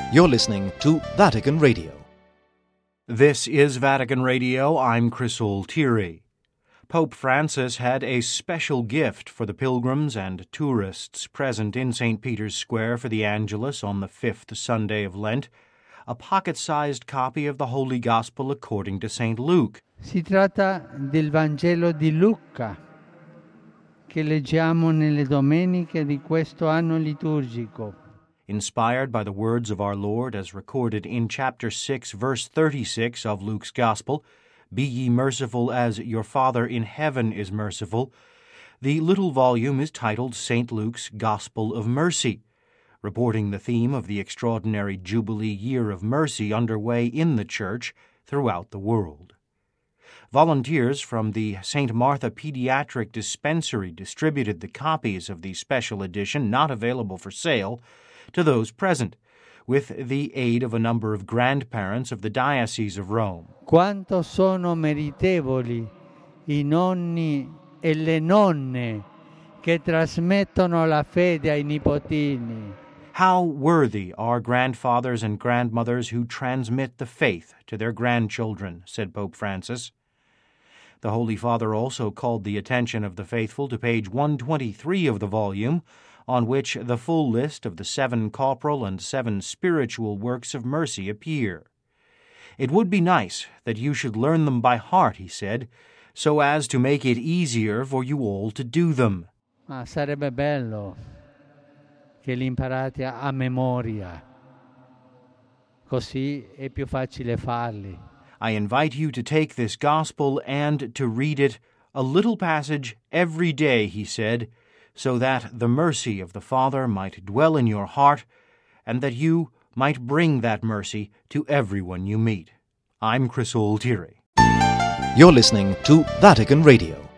You're listening to Vatican Radio. This is Vatican Radio. I'm Chris Altieri. Pope Francis had a special gift for the pilgrims and tourists present in St. Peter's Square for the Angelus on the fifth Sunday of Lent, a pocket-sized copy of the Holy Gospel according to St. Luke. Si tratta del Vangelo di Luca, che leggiamo nelle domeniche di questo anno liturgico. Inspired by the words of our Lord as recorded in chapter 6, verse 36 of Luke's Gospel, "Be ye merciful as your Father in heaven is merciful," the little volume is titled St. Luke's Gospel of Mercy, reporting the theme of the extraordinary Jubilee Year of Mercy underway in the Church throughout the world. Volunteers from the St. Martha Pediatric Dispensary distributed the copies of the special edition not available for sale to those present, with the aid of a number of grandparents of the Diocese of Rome. Quanto sono meritevoli I nonni e le nonne che trasmettono la fede ai nipotini. How worthy are grandfathers and grandmothers who transmit the faith to their grandchildren, said Pope Francis. The Holy Father also called the attention of the faithful to page 123 of the volume, on which the full list of the 7 corporal and 7 spiritual works of mercy appear. It would be nice that you should learn them by heart, he said, so as to make it easier for you all to do them. Ma sarebbe bello che li imparate a memoria, così è più facile farli. I invite you to take this gospel and to read it, a little passage every day, he said, so that the mercy of the Father might dwell in your heart, and that you might bring that mercy to everyone you meet. I'm Chris Altieri. You're listening to Vatican Radio.